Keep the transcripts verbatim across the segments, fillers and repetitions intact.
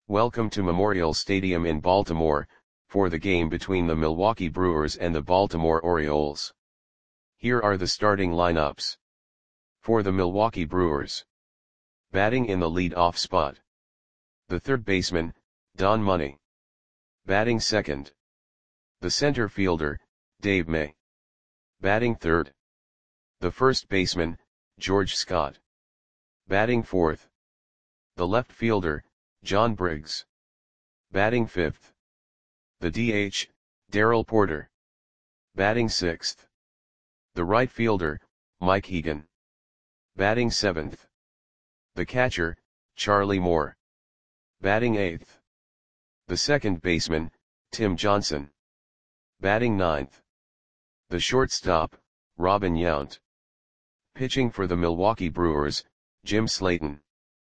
Welcome to Memorial Stadium in Baltimore, for the game between the Milwaukee Brewers and the Baltimore Orioles. Here are the starting lineups. For the Milwaukee Brewers. Batting in the lead-off spot. The third baseman, Don Money. Batting second. The center fielder, Dave May. Batting third. The first baseman, George Scott. Batting fourth. The left fielder, John Briggs. Batting fifth. The D H, Darrell Porter. Batting sixth. The right fielder, Mike Hegan. Batting seventh. The catcher, Charlie Moore. Batting eighth. The second baseman, Tim Johnson. Batting ninth. The shortstop, Robin Yount. Pitching for the Milwaukee Brewers, Jim Slayton.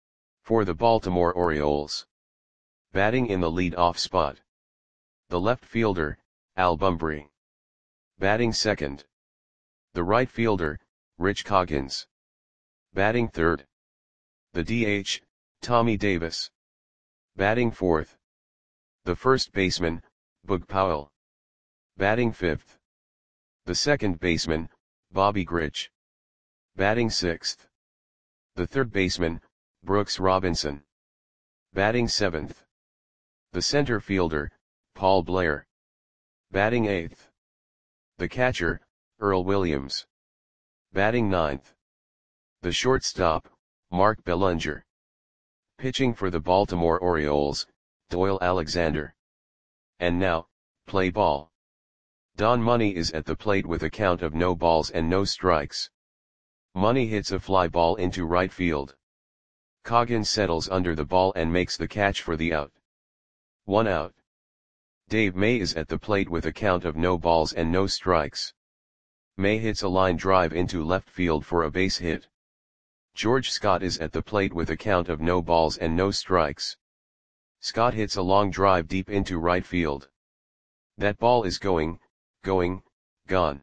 For the Baltimore Orioles. Batting in the lead-off spot. The left fielder, Al Bumbry. Batting second. The right fielder, Rich Coggins. Batting third. The D H, Tommy Davis. Batting fourth. The first baseman, Boog Powell. Batting fifth. The second baseman, Bobby Grich. Batting sixth. The third baseman, Brooks Robinson. Batting seventh. The center fielder, Paul Blair. Batting eighth. The catcher, Earl Williams. Batting ninth. The shortstop, Mark Bellinger. Pitching for the Baltimore Orioles, Doyle Alexander. And now, play ball. Don Money is at the plate with a count of no balls and no strikes. Money hits a fly ball into right field. Coggins settles under the ball and makes the catch for the out. One out. Dave May is at the plate with a count of no balls and no strikes. May hits a line drive into left field for a base hit. George Scott is at the plate with a count of no balls and no strikes. Scott hits a long drive deep into right field. That ball is going, going, gone.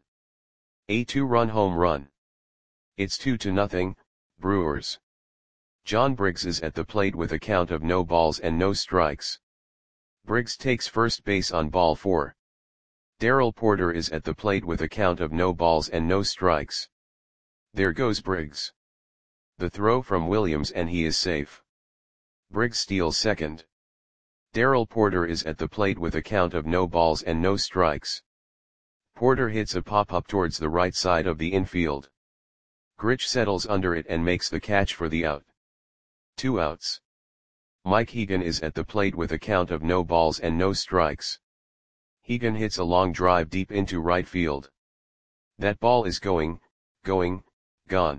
A two-run home run. It's two to nothing, Brewers. John Briggs is at the plate with a count of no balls and no strikes. Briggs takes first base on ball four. Darrell Porter is at the plate with a count of no balls and no strikes. There goes Briggs. The throw from Williams and he is safe. Briggs steals second. Darrell Porter is at the plate with a count of no balls and no strikes. Porter hits a pop-up towards the right side of the infield. Grich settles under it and makes the catch for the out. Two outs. Mike Hegan is at the plate with a count of no balls and no strikes. Hegan hits a long drive deep into right field. That ball is going, going, gone.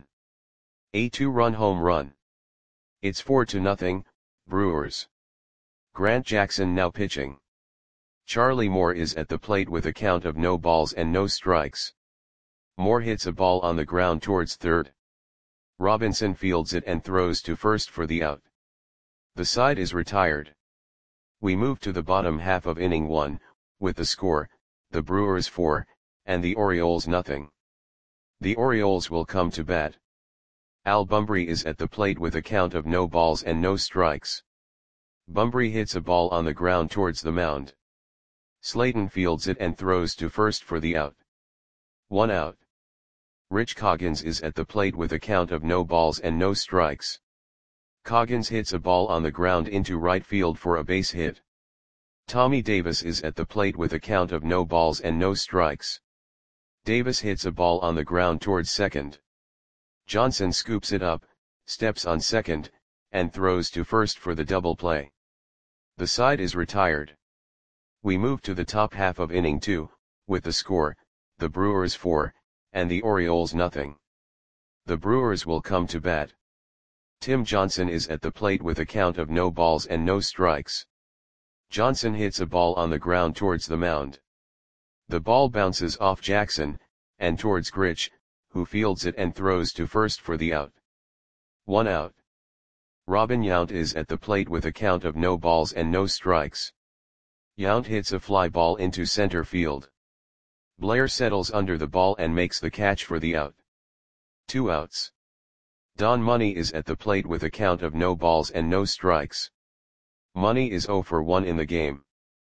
A two-run home run. It's four to nothing, Brewers. Grant Jackson now pitching. Charlie Moore is at the plate with a count of no balls and no strikes. Moore hits a ball on the ground towards third. Robinson fields it and throws to first for the out. The side is retired. We move to the bottom half of inning one, with the score, the Brewers four, and the Orioles nothing. The Orioles will come to bat. Al Bumbry is at the plate with a count of no balls and no strikes. Bumbry hits a ball on the ground towards the mound. Slayton fields it and throws to first for the out. One out. Rich Coggins is at the plate with a count of no balls and no strikes. Coggins hits a ball on the ground into right field for a base hit. Tommy Davis is at the plate with a count of no balls and no strikes. Davis hits a ball on the ground towards second. Johnson scoops it up, steps on second, and throws to first for the double play. The side is retired. We move to the top half of inning two, with the score, the Brewers four, and the Orioles nothing. The Brewers will come to bat. Tim Johnson is at the plate with a count of no balls and no strikes. Johnson hits a ball on the ground towards the mound. The ball bounces off Jackson, and towards Grich, who fields it and throws to first for the out. One out. Robin Yount is at the plate with a count of no balls and no strikes. Yount hits a fly ball into center field. Blair settles under the ball and makes the catch for the out. Two outs. Don Money is at the plate with a count of no balls and no strikes. Money is zero for one in the game.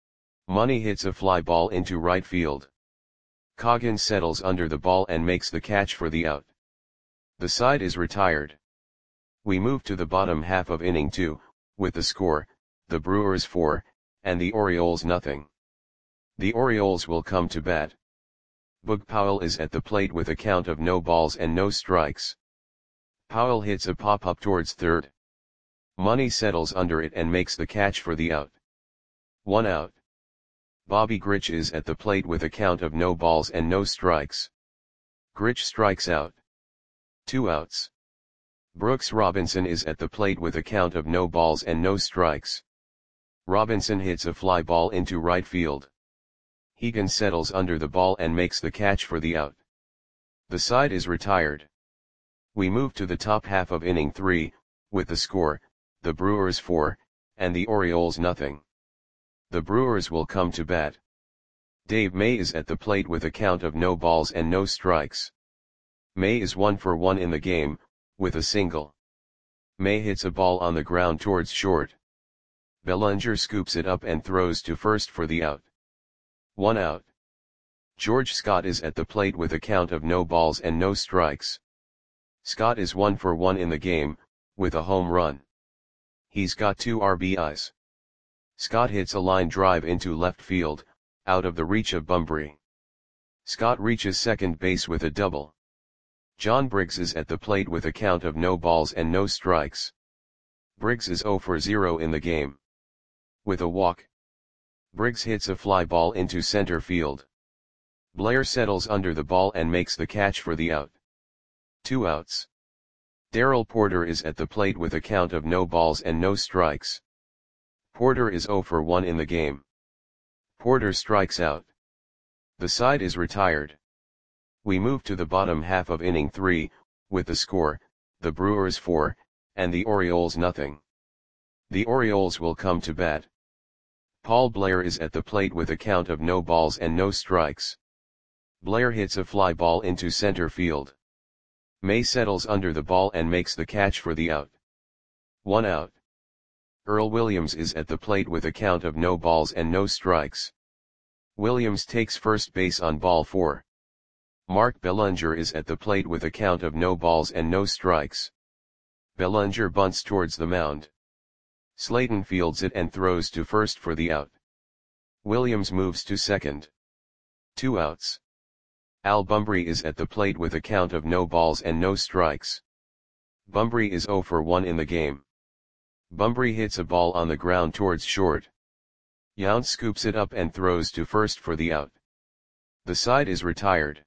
Money hits a fly ball into right field. Coggins settles under the ball and makes the catch for the out. The side is retired. We move to the bottom half of inning two, with the score, the Brewers four, and the Orioles nothing. The Orioles will come to bat. Boog Powell is at the plate with a count of no balls and no strikes. Powell hits a pop-up towards third. Money settles under it and makes the catch for the out. One out. Bobby Grich is at the plate with a count of no balls and no strikes. Grich strikes out. Two outs. Brooks Robinson is at the plate with a count of no balls and no strikes. Robinson hits a fly ball into right field. Hegan settles under the ball and makes the catch for the out. The side is retired. We move to the top half of inning three, with the score, the Brewers four, and the Orioles nothing. The Brewers will come to bat. Dave May is at the plate with a count of no balls and no strikes. May is one for one in the game, with a single. May hits a ball on the ground towards short. Bellinger scoops it up and throws to first for the out. One out. George Scott is at the plate with a count of no balls and no strikes. Scott is one for one in the game, with a home run. He's got two R B Is. Scott hits a line drive into left field, out of the reach of Bunbury. Scott reaches second base with a double. John Briggs is at the plate with a count of no balls and no strikes. Briggs is zero for zero in the game. With a walk, Briggs hits a fly ball into center field. Blair settles under the ball and makes the catch for the out. Two outs. Darrell Porter is at the plate with a count of no balls and no strikes. Porter is zero for one in the game. Porter strikes out. The side is retired. We move to the bottom half of inning three, with the score, the Brewers four, and the Orioles nothing. The Orioles will come to bat. Paul Blair is at the plate with a count of no balls and no strikes. Blair hits a fly ball into center field. May settles under the ball and makes the catch for the out. One out. Earl Williams is at the plate with a count of no balls and no strikes. Williams takes first base on ball four. Mark Bellinger is at the plate with a count of no balls and no strikes. Bellinger bunts towards the mound. Slayton fields it and throws to first for the out. Williams moves to second. Two outs. Al Bunbury is at the plate with a count of no balls and no strikes. Bunbury is zero for one in the game. Bunbury hits a ball on the ground towards short. Yount scoops it up and throws to first for the out. The side is retired.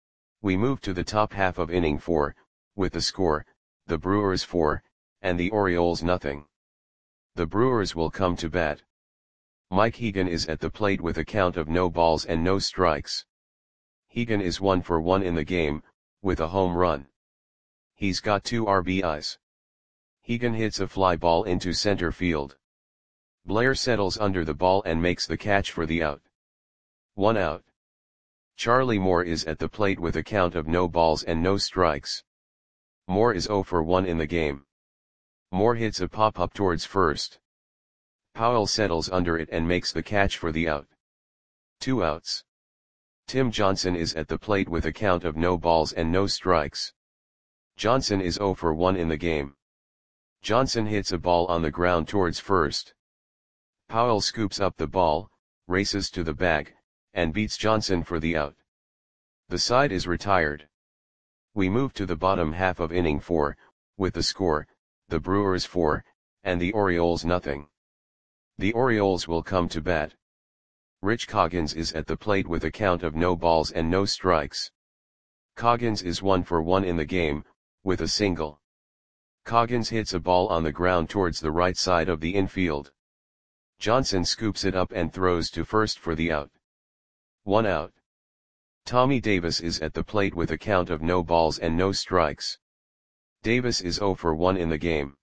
We move to the top half of inning four, with the score, the Brewers four, and the Orioles nothing. The Brewers will come to bat. Mike Hegan is at the plate with a count of no balls and no strikes. Hegan is one for one in the game, with a home run. He's got two R B Is. Hegan hits a fly ball into center field. Blair settles under the ball and makes the catch for the out. One out. Charlie Moore is at the plate with a count of no balls and no strikes. Moore is zero for one in the game. Moore hits a pop-up towards first. Powell settles under it and makes the catch for the out. Two outs. Tim Johnson is at the plate with a count of no balls and no strikes. Johnson is zero for one in the game. Johnson hits a ball on the ground towards first. Powell scoops up the ball, races to the bag, and beats Johnson for the out. The side is retired. We move to the bottom half of inning four, with the score, the Brewers four, and the Orioles nothing. The Orioles will come to bat. Rich Coggins is at the plate with a count of no balls and no strikes. Coggins is one for one in the game, with a single. Coggins hits a ball on the ground towards the right side of the infield. Johnson scoops it up and throws to first for the out. One out. Tommy Davis is at the plate with a count of no balls and no strikes. Davis is zero for one in the game.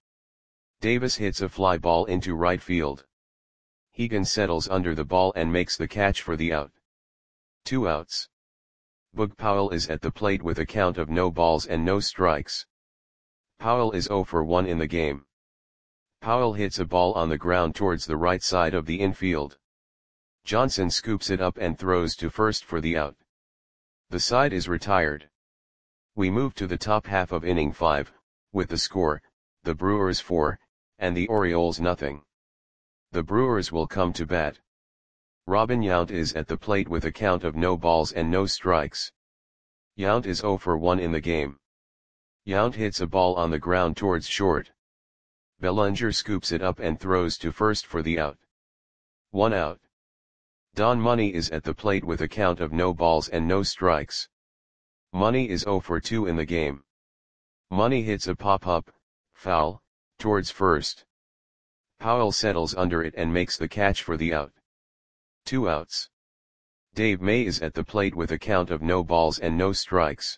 Davis hits a fly ball into right field. Hegan settles under the ball and makes the catch for the out. Two outs. Boog Powell is at the plate with a count of no balls and no strikes. Powell is zero for one in the game. Powell hits a ball on the ground towards the right side of the infield. Johnson scoops it up and throws to first for the out. The side is retired. We move to the top half of inning five, with the score, the Brewers four, and the Orioles nothing. The Brewers will come to bat. Robin Yount is at the plate with a count of no balls and no strikes. Yount is oh for one in the game. Yount hits a ball on the ground towards short. Bellinger scoops it up and throws to first for the out. One out. Don Money is at the plate with a count of no balls and no strikes. Money is oh for two in the game. Money hits a pop-up, foul, towards first. Powell settles under it and makes the catch for the out. Two outs. Dave May is at the plate with a count of no balls and no strikes.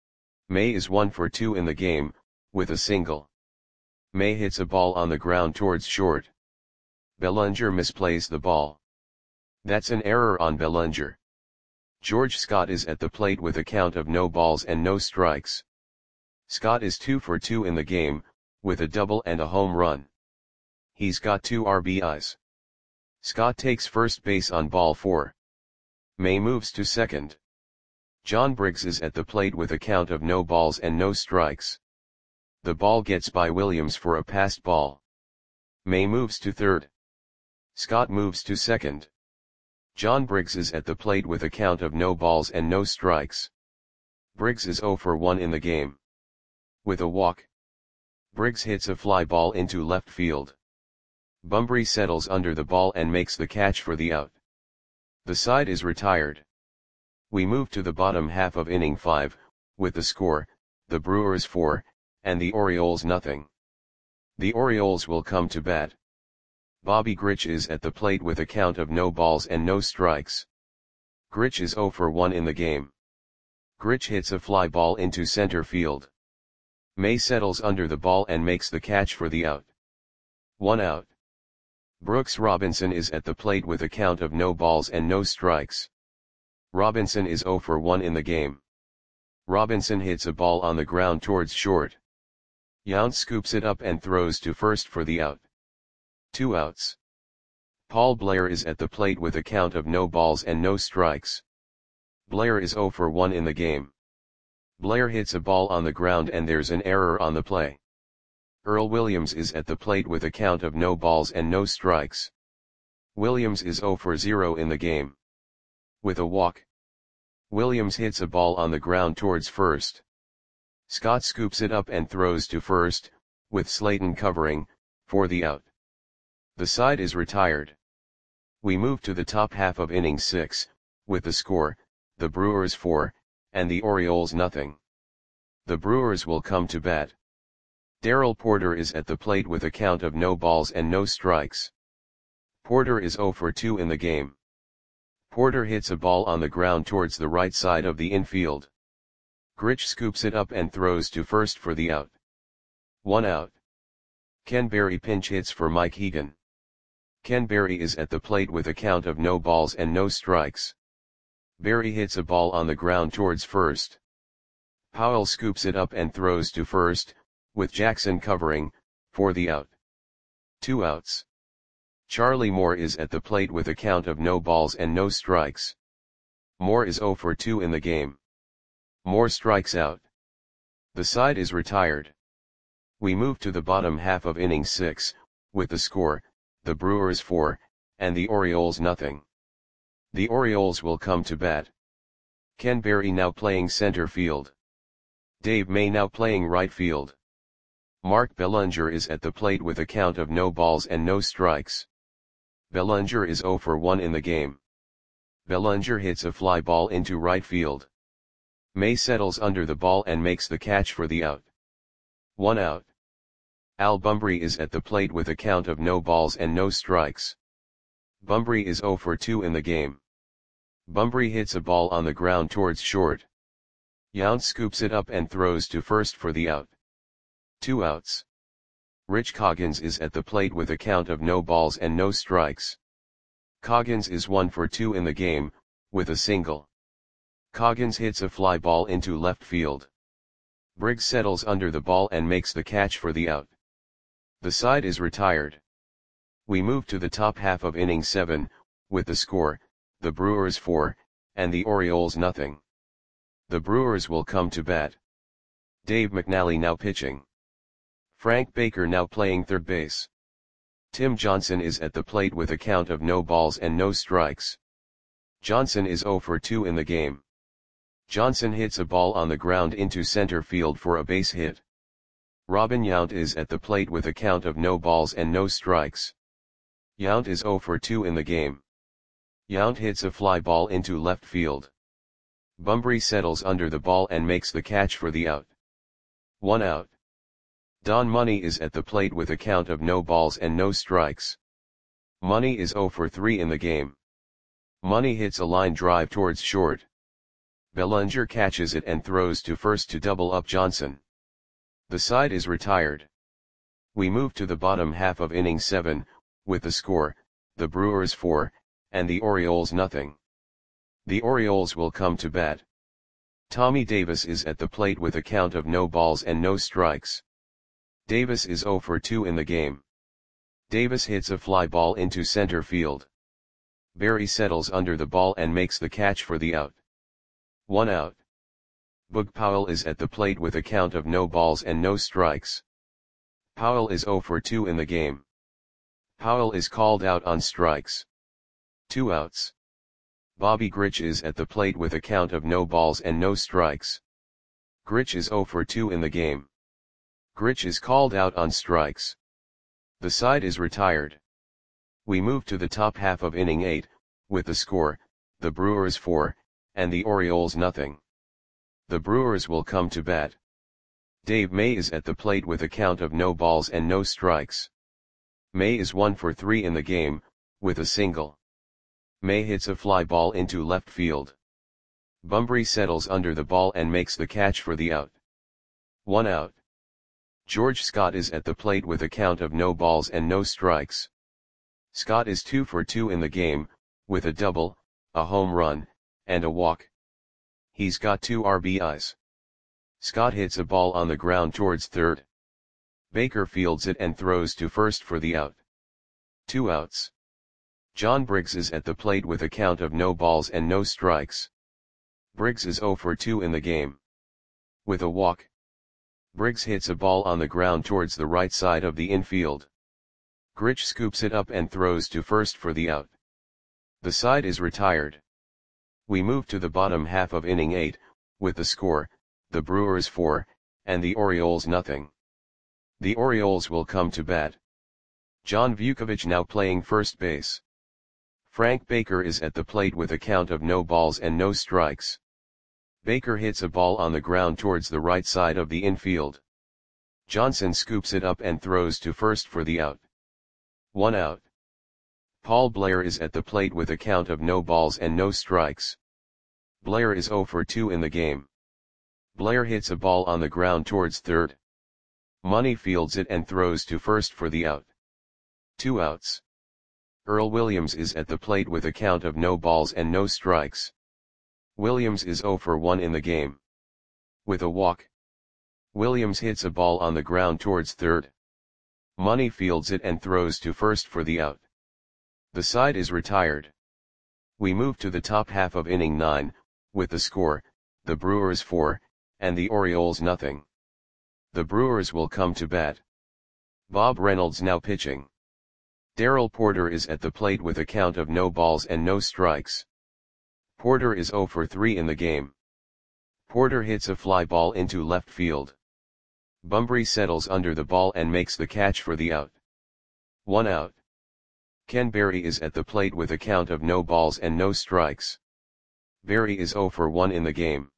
May is one for two in the game, with a single. May hits a ball on the ground towards short. Bellinger misplays the ball. That's an error on Bellinger. George Scott is at the plate with a count of no balls and no strikes. Scott is two for two in the game, with a double and a home run. He's got two R B Is. Scott takes first base on ball four. May moves to second. John Briggs is at the plate with a count of no balls and no strikes. The ball gets by Williams for a passed ball. May moves to third. Scott moves to second. John Briggs is at the plate with a count of no balls and no strikes. Briggs is oh for one in the game. With a walk. Briggs hits a fly ball into left field. Bunbury settles under the ball and makes the catch for the out. The side is retired. We move to the bottom half of inning five, with the score, the Brewers four, and the Orioles nothing. The Orioles will come to bat. Bobby Grich is at the plate with a count of no balls and no strikes. Grich is oh for one in the game. Grich hits a fly ball into center field. May settles under the ball and makes the catch for the out. One out. Brooks Robinson is at the plate with a count of no balls and no strikes. Robinson is oh for one in the game. Robinson hits a ball on the ground towards short. Yount scoops it up and throws to first for the out. Two outs. Paul Blair is at the plate with a count of no balls and no strikes. Blair is oh for one in the game. Blair hits a ball on the ground and there's an error on the play. Earl Williams is at the plate with a count of no balls and no strikes. Williams is oh for zero in the game. With a walk. Williams hits a ball on the ground towards first. Scott scoops it up and throws to first, with Slayton covering, for the out. The side is retired. We move to the top half of inning six, with the score, the Brewers four, and the Orioles nothing. The Brewers will come to bat. Darrell Porter is at the plate with a count of no balls and no strikes. Porter is oh for two in the game. Porter hits a ball on the ground towards the right side of the infield. Grich scoops it up and throws to first for the out. One out. Ken Berry pinch hits for Mike Egan. Ken Berry is at the plate with a count of no balls and no strikes. Berry hits a ball on the ground towards first. Powell scoops it up and throws to first, with Jackson covering, for the out. Two outs. Charlie Moore is at the plate with a count of no balls and no strikes. Moore is oh for two in the game. Moore strikes out. The side is retired. We move to the bottom half of inning six, with the score, the Brewers four, and the Orioles nothing. The Orioles will come to bat. Ken Berry now playing center field. Dave May now playing right field. Mark Bellinger is at the plate with a count of no balls and no strikes. Bellinger is oh for one in the game. Bellinger hits a fly ball into right field. May settles under the ball and makes the catch for the out. One out. Al Bunbury is at the plate with a count of no balls and no strikes. Bunbury is oh for two in the game. Bunbury hits a ball on the ground towards short. Yount scoops it up and throws to first for the out. Two outs. Rich Coggins is at the plate with a count of no balls and no strikes. Coggins is one for two in the game, with a single. Coggins hits a fly ball into left field. Briggs settles under the ball and makes the catch for the out. The side is retired. We move to the top half of inning seven, with the score, the Brewers four, and the Orioles nothing. The Brewers will come to bat. Dave McNally now pitching. Frank Baker now playing third base. Tim Johnson is at the plate with a count of no balls and no strikes. Johnson is oh for two in the game. Johnson hits a ball on the ground into center field for a base hit. Robin Yount is at the plate with a count of no balls and no strikes. Yount is oh for two in the game. Yount hits a fly ball into left field. Bunbury settles under the ball and makes the catch for the out. One out. Don Money is at the plate with a count of no balls and no strikes. Money is oh for three in the game. Money hits a line drive towards short. Bellinger catches it and throws to first to double up Johnson. The side is retired. We move to the bottom half of inning seven, with the score, the Brewers four, and the Orioles nothing. The Orioles will come to bat. Tommy Davis is at the plate with a count of no balls and no strikes. Davis is oh for two in the game. Davis hits a fly ball into center field. Berry settles under the ball and makes the catch for the out. One out. Boog Powell is at the plate with a count of no balls and no strikes. Powell is oh for two in the game. Powell is called out on strikes. Two outs. Bobby Grich is at the plate with a count of no balls and no strikes. Grich is oh for two in the game. Grich is called out on strikes. The side is retired. We move to the top half of inning eight, with the score, the Brewers four, and the Orioles nothing. The Brewers will come to bat. Dave May is at the plate with a count of no balls and no strikes. May is one for three in the game, with a single. May hits a fly ball into left field. Bunbury settles under the ball and makes the catch for the out. One out. George Scott is at the plate with a count of no balls and no strikes. Scott is two for two in the game, with a double, a home run, and a walk. He's got two R B Is. Scott hits a ball on the ground towards third. Baker fields it and throws to first for the out. Two outs. John Briggs is at the plate with a count of no balls and no strikes. Briggs is oh for two in the game. With a walk. Briggs hits a ball on the ground towards the right side of the infield. Grich scoops it up and throws to first for the out. The side is retired. We move to the bottom half of inning eight, with the score, the Brewers four, and the Orioles nothing. The Orioles will come to bat. John Vukovich now playing first base. Frank Baker is at the plate with a count of no balls and no strikes. Baker hits a ball on the ground towards the right side of the infield. Johnson scoops it up and throws to first for the out. One out. Paul Blair is at the plate with a count of no balls and no strikes. Blair is oh for two in the game. Blair hits a ball on the ground towards third. Money fields it and throws to first for the out. Two outs. Earl Williams is at the plate with a count of no balls and no strikes. Williams is oh for one in the game. With a walk. Williams hits a ball on the ground towards third. Money fields it and throws to first for the out. The side is retired. We move to the top half of inning nine, with the score, the Brewers four, and the Orioles nothing. The Brewers will come to bat. Bob Reynolds now pitching. Darrell Porter is at the plate with a count of no balls and no strikes. Porter is oh for three in the game. Porter hits a fly ball into left field. Bunbury settles under the ball and makes the catch for the out. One out. Ken Berry is at the plate with a count of no balls and no strikes. Berry is oh for one in the game.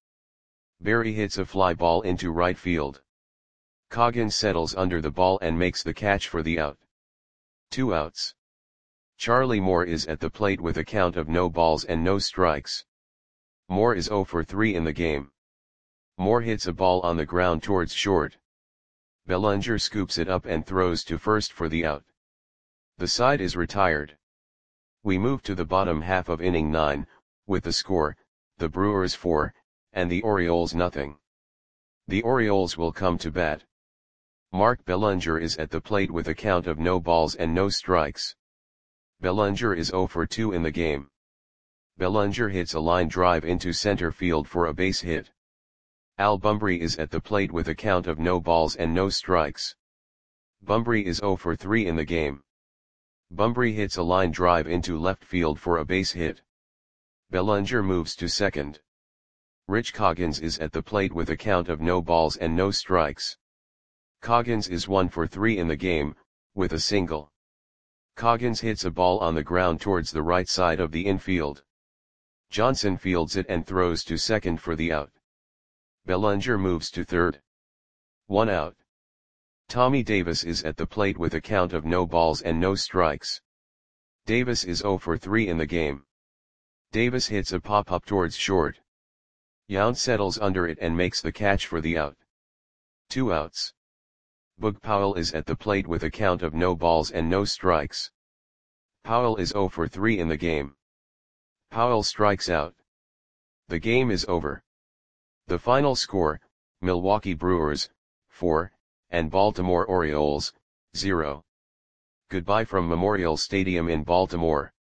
Berry hits a fly ball into right field. Coggins settles under the ball and makes the catch for the out. Two outs. Charlie Moore is at the plate with a count of no balls and no strikes. Moore is oh for three in the game. Moore hits a ball on the ground towards short. Bellinger scoops it up and throws to first for the out. The side is retired. We move to the bottom half of inning nine, with the score, the Brewers four, and the Orioles nothing. The Orioles will come to bat. Mark Bellinger is at the plate with a count of no balls and no strikes. Bellinger is zero for two in the game. Bellinger hits a line drive into center field for a base hit. Al Bumbry is at the plate with a count of no balls and no strikes. Bumbry is zero for three in the game. Bumbry hits a line drive into left field for a base hit. Bellinger moves to second. Rich Coggins is at the plate with a count of no balls and no strikes. Coggins is one for three in the game, with a single. Coggins hits a ball on the ground towards the right side of the infield. Johnson fields it and throws to second for the out. Bellinger moves to third. One out. Tommy Davis is at the plate with a count of no balls and no strikes. Davis is zero for three in the game. Davis hits a pop-up towards short. Yount settles under it and makes the catch for the out. Two outs. Boog Powell is at the plate with a count of no balls and no strikes. Powell is zero for three in the game. Powell strikes out. The game is over. The final score, Milwaukee Brewers, four, and Baltimore Orioles, zero. Goodbye from Memorial Stadium in Baltimore.